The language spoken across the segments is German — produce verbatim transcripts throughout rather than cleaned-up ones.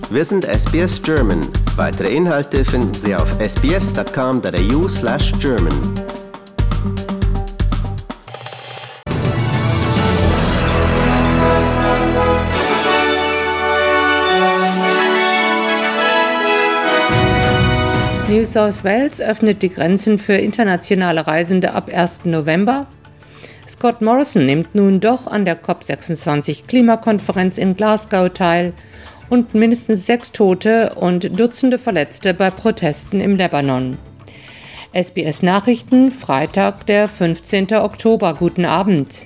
Wir sind S B S German. Weitere Inhalte finden Sie auf sbs.com.au slash German. New South Wales öffnet die Grenzen für internationale Reisende ab ersten November. Scott Morrison nimmt nun doch an der COP sechsundzwanzig Klimakonferenz in Glasgow teil und mindestens sechs Tote und Dutzende Verletzte bei Protesten im Libanon. S B S Nachrichten, Freitag, der fünfzehnten Oktober. Guten Abend.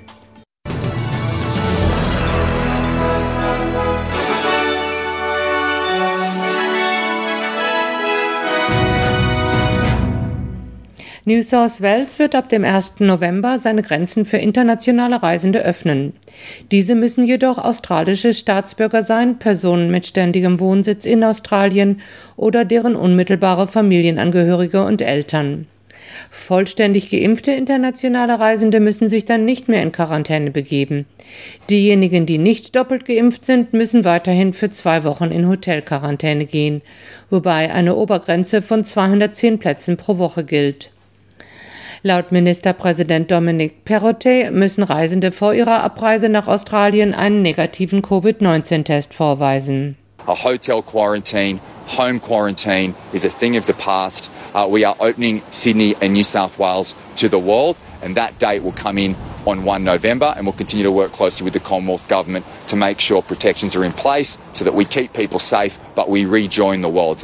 New South Wales wird ab dem ersten November seine Grenzen für internationale Reisende öffnen. Diese müssen jedoch australische Staatsbürger sein, Personen mit ständigem Wohnsitz in Australien oder deren unmittelbare Familienangehörige und Eltern. Vollständig geimpfte internationale Reisende müssen sich dann nicht mehr in Quarantäne begeben. Diejenigen, die nicht doppelt geimpft sind, müssen weiterhin für zwei Wochen in Hotelquarantäne gehen, wobei eine Obergrenze von zweihundertzehn Plätzen pro Woche gilt. Laut Ministerpräsident Dominic Perrottet müssen Reisende vor ihrer Abreise nach Australien einen negativen Covid neunzehn Test vorweisen. A hotel quarantine, home quarantine is a thing of the past. Uh, we are opening Sydney and New South Wales to the world, and that date will come in on the first of November, and we'll continue to work closely with the Commonwealth Government to make sure protections are in place so that we keep people safe, but we rejoin the world.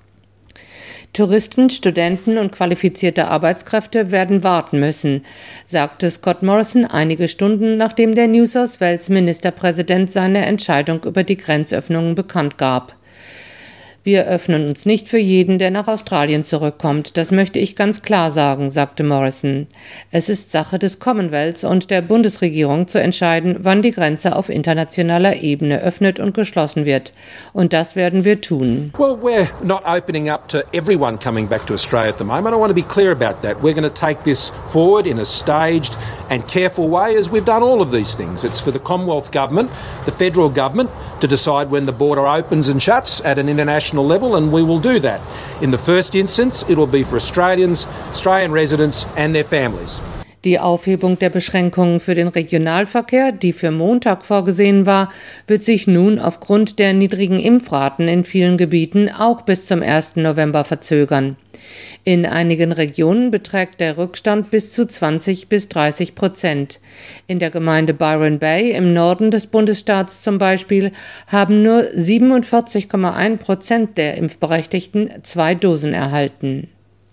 Touristen, Studenten und qualifizierte Arbeitskräfte werden warten müssen, sagte Scott Morrison einige Stunden, nachdem der New South Wales Ministerpräsident seine Entscheidung über die Grenzöffnungen bekannt gab. Wir öffnen uns nicht für jeden, der nach Australien zurückkommt. Das möchte ich ganz klar sagen, sagte Morrison. Es ist Sache des Commonwealths und der Bundesregierung zu entscheiden, wann die Grenze auf internationaler Ebene öffnet und geschlossen wird. Und das werden wir tun. Well, we're not opening up to everyone coming back to Australia at the moment. I want to be clear about that. We're going to take this forward in a staged and careful way, as we've done all of these things. It's for the Commonwealth Government, the federal government, to decide when the border opens and shuts at an international level, and we will do that. In the first instance, it will be for Australians, Australian residents and their families. Die Aufhebung der Beschränkungen für den Regionalverkehr, die für Montag vorgesehen war, wird sich nun aufgrund der niedrigen Impfraten in vielen Gebieten auch bis zum ersten November verzögern. In einigen Regionen beträgt der Rückstand bis zu zwanzig bis dreißig Prozent. In der Gemeinde Byron Bay im Norden des Bundesstaats zum Beispiel haben nur siebenundvierzig Komma eins Prozent der Impfberechtigten zwei Dosen erhalten.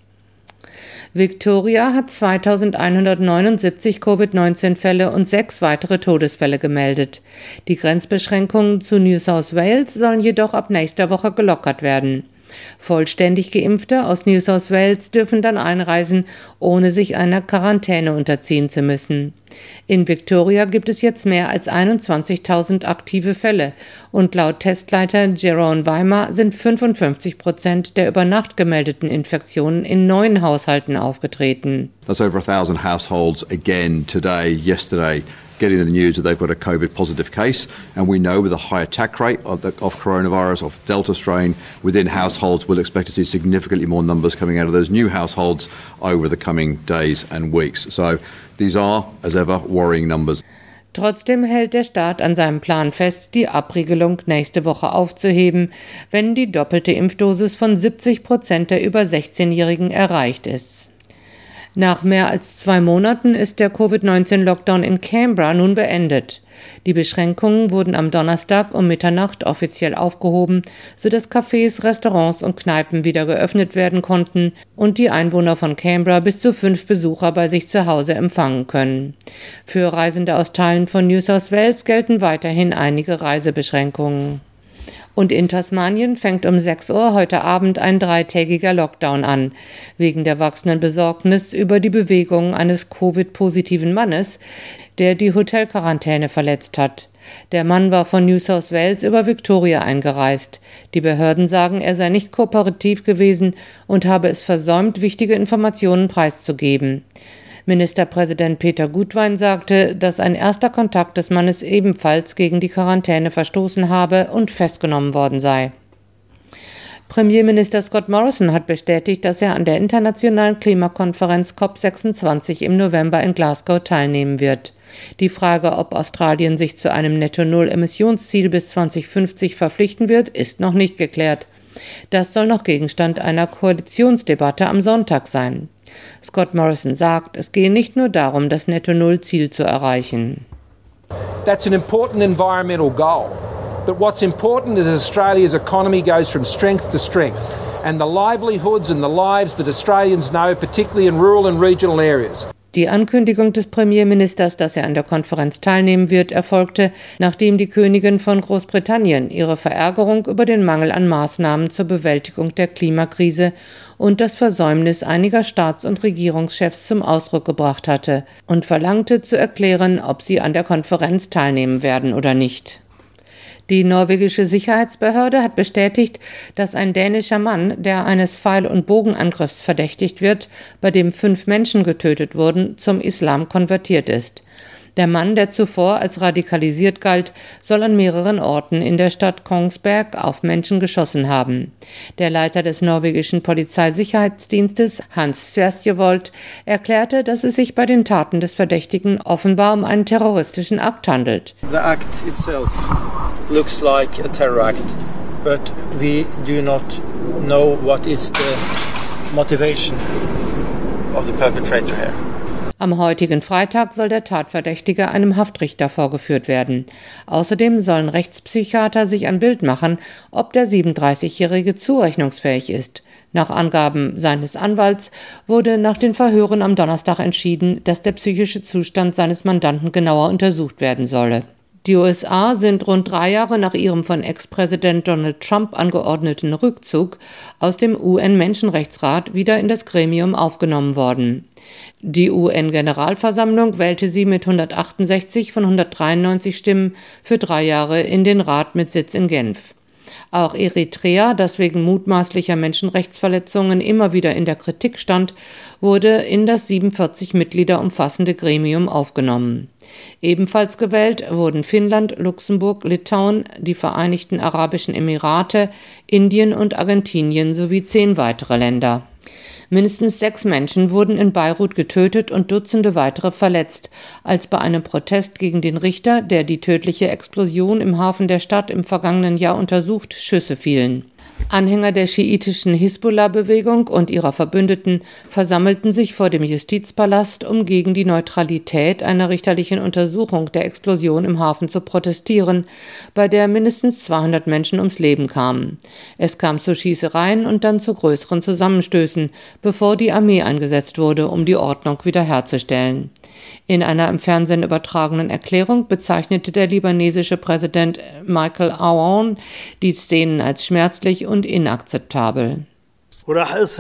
Victoria hat zweitausendeinhundertneunundsiebzig Covid neunzehn Fälle und sechs weitere Todesfälle gemeldet. Die Grenzbeschränkungen zu New South Wales sollen jedoch ab nächster Woche gelockert werden. Vollständig Geimpfte aus New South Wales dürfen dann einreisen, ohne sich einer Quarantäne unterziehen zu müssen. In Victoria gibt es jetzt mehr als einundzwanzigtausend aktive Fälle und laut Testleiter Jerome Weimar sind fünfundfünfzig Prozent der über Nacht gemeldeten Infektionen in neun Haushalten aufgetreten. That's over a thousand households again today, yesterday, getting the news that they've got a COVID positive case, and we know with a high attack rate of, the, of coronavirus, of Delta strain within households, we'll expect to see significantly more numbers coming out of those new households over the coming days and weeks. So these are, as ever, worrying numbers. Trotzdem hält der Staat an seinem Plan fest, die Abriegelung nächste Woche aufzuheben, wenn die doppelte Impfdosis von siebzig Prozent der über sechzehnjährigen erreicht ist. Nach mehr als zwei Monaten ist der Covid neunzehn Lockdown in Canberra nun beendet. Die Beschränkungen wurden am Donnerstag um Mitternacht offiziell aufgehoben, sodass Cafés, Restaurants und Kneipen wieder geöffnet werden konnten und die Einwohner von Canberra bis zu fünf Besucher bei sich zu Hause empfangen können. Für Reisende aus Teilen von New South Wales gelten weiterhin einige Reisebeschränkungen. Und in Tasmanien fängt um sechs Uhr heute Abend ein dreitägiger Lockdown an, wegen der wachsenden Besorgnis über die Bewegungen eines Covid-positiven Mannes, der die Hotelquarantäne verletzt hat. Der Mann war von New South Wales über Victoria eingereist. Die Behörden sagen, er sei nicht kooperativ gewesen und habe es versäumt, wichtige Informationen preiszugeben. Ministerpräsident Peter Gutwein sagte, dass ein erster Kontakt des Mannes ebenfalls gegen die Quarantäne verstoßen habe und festgenommen worden sei. Premierminister Scott Morrison hat bestätigt, dass er an der internationalen Klimakonferenz C O P sechsundzwanzig im November in Glasgow teilnehmen wird. Die Frage, ob Australien sich zu einem Netto-Null-Emissionsziel bis zweitausendfünfzig verpflichten wird, ist noch nicht geklärt. Das soll noch Gegenstand einer Koalitionsdebatte am Sonntag sein. Scott Morrison sagt, es gehe nicht nur darum, das Netto-Null-Ziel zu erreichen. That's an important environmental goal. But what's important is Australia's economy goes from strength to strength, and the livelihoods and the lives that Australians know, particularly in rural and regional areas. Die Ankündigung des Premierministers, dass er an der Konferenz teilnehmen wird, erfolgte, nachdem die Königin von Großbritannien ihre Verärgerung über den Mangel an Maßnahmen zur Bewältigung der Klimakrise und das Versäumnis einiger Staats- und Regierungschefs zum Ausdruck gebracht hatte und verlangte zu erklären, ob sie an der Konferenz teilnehmen werden oder nicht. Die norwegische Sicherheitsbehörde hat bestätigt, dass ein dänischer Mann, der eines Pfeil- und Bogenangriffs verdächtigt wird, bei dem fünf Menschen getötet wurden, zum Islam konvertiert ist. Der Mann, der zuvor als radikalisiert galt, soll an mehreren Orten in der Stadt Kongsberg auf Menschen geschossen haben. Der Leiter des norwegischen Polizeisicherheitsdienstes, Hans Sverstjevold, erklärte, dass es sich bei den Taten des Verdächtigen offenbar um einen terroristischen Akt handelt. The act itself looks like a terror act, but we do not know what is the motivation of the perpetrator here. Am heutigen Freitag soll der Tatverdächtige einem Haftrichter vorgeführt werden. Außerdem sollen Rechtspsychiater sich ein Bild machen, ob der siebenunddreißigjährige zurechnungsfähig ist. Nach Angaben seines Anwalts wurde nach den Verhören am Donnerstag entschieden, dass der psychische Zustand seines Mandanten genauer untersucht werden solle. Die U S A sind rund drei Jahre nach ihrem von Ex-Präsident Donald Trump angeordneten Rückzug aus dem U N-Menschenrechtsrat wieder in das Gremium aufgenommen worden. Die U N-Generalversammlung wählte sie mit hundertachtundsechzig von hundertdreiundneunzig Stimmen für drei Jahre in den Rat mit Sitz in Genf. Auch Eritrea, das wegen mutmaßlicher Menschenrechtsverletzungen immer wieder in der Kritik stand, wurde in das siebenundvierzig Mitglieder umfassende Gremium aufgenommen. Ebenfalls gewählt wurden Finnland, Luxemburg, Litauen, die Vereinigten Arabischen Emirate, Indien und Argentinien sowie zehn weitere Länder. Mindestens sechs Menschen wurden in Beirut getötet und Dutzende weitere verletzt, als bei einem Protest gegen den Richter, der die tödliche Explosion im Hafen der Stadt im vergangenen Jahr untersucht, Schüsse fielen. Anhänger der schiitischen Hisbollah-Bewegung und ihrer Verbündeten versammelten sich vor dem Justizpalast, um gegen die Neutralität einer richterlichen Untersuchung der Explosion im Hafen zu protestieren, bei der mindestens zweihundert Menschen ums Leben kamen. Es kam zu Schießereien und dann zu größeren Zusammenstößen, bevor die Armee eingesetzt wurde, um die Ordnung wiederherzustellen. In einer im Fernsehen übertragenen Erklärung bezeichnete der libanesische Präsident Michael Aoun die Szenen als schmerzlich und inakzeptabel. I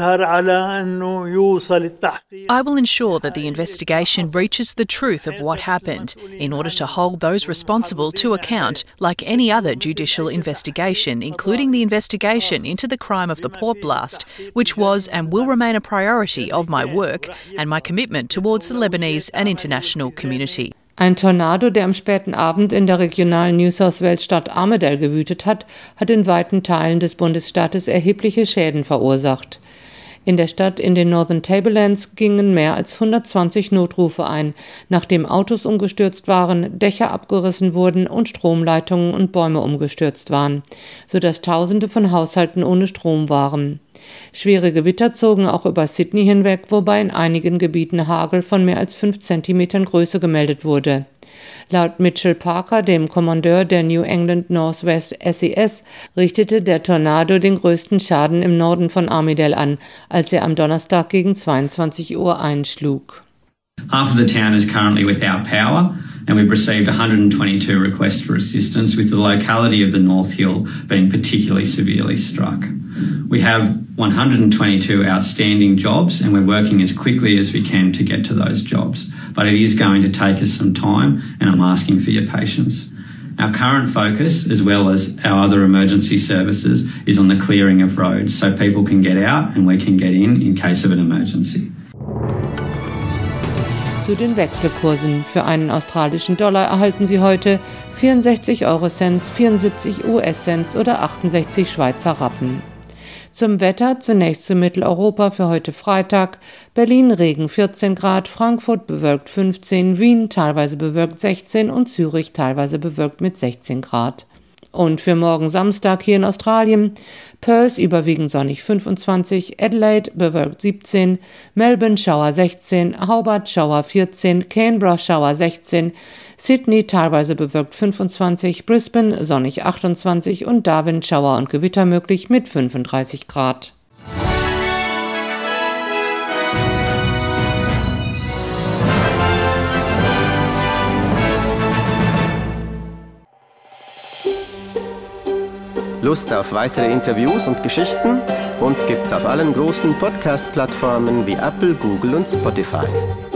will ensure that the investigation reaches the truth of what happened in order to hold those responsible to account like any other judicial investigation, including the investigation into the crime of the port blast, which was and will remain a priority of my work and my commitment towards the Lebanese and international community. Ein Tornado, der am späten Abend in der regionalen New South Wales Stadt Armidale gewütet hat, hat in weiten Teilen des Bundesstaates erhebliche Schäden verursacht. In der Stadt in den Northern Tablelands gingen mehr als hundertzwanzig Notrufe ein, nachdem Autos umgestürzt waren, Dächer abgerissen wurden und Stromleitungen und Bäume umgestürzt waren, sodass Tausende von Haushalten ohne Strom waren. Schwere Gewitter zogen auch über Sydney hinweg, wobei in einigen Gebieten Hagel von mehr als fünf Zentimetern Größe gemeldet wurde. Laut Mitchell Parker, dem Kommandeur der New England North West S E S, richtete der Tornado den größten Schaden im Norden von Armidale an, als er am Donnerstag gegen zweiundzwanzig Uhr einschlug. Half of the town is currently without power, and we've received one hundred twenty-two requests for assistance, with the locality of the North Hill being particularly severely struck. We have one hundred twenty-two outstanding jobs, and we're working as quickly as we can to get to those jobs. But it is going to take us some time, and I'm asking for your patience. Our current focus, as well as our other emergency services, is on the clearing of roads so people can get out and we can get in in case of an emergency. Zu den Wechselkursen. Für einen australischen Dollar erhalten Sie heute vierundsechzig Euro-Cents, vierundsiebzig U S-Cents oder achtundsechzig Schweizer Rappen. Zum Wetter zunächst zu Mitteleuropa für heute Freitag. Berlin Regen vierzehn Grad, Frankfurt bewölkt fünfzehn, Wien teilweise bewölkt sechzehn und Zürich teilweise bewölkt mit sechzehn Grad. Und für morgen Samstag hier in Australien: Perth überwiegend sonnig fünfundzwanzig, Adelaide bewölkt siebzehn, Melbourne Schauer sechzehn, Hobart Schauer vierzehn, Canberra Schauer sechzehn, Sydney teilweise bewölkt fünfundzwanzig, Brisbane sonnig achtundzwanzig und Darwin Schauer und Gewitter möglich mit fünfunddreißig Grad. Lust auf weitere Interviews und Geschichten? Uns gibt's auf allen großen Podcast-Plattformen wie Apple, Google und Spotify.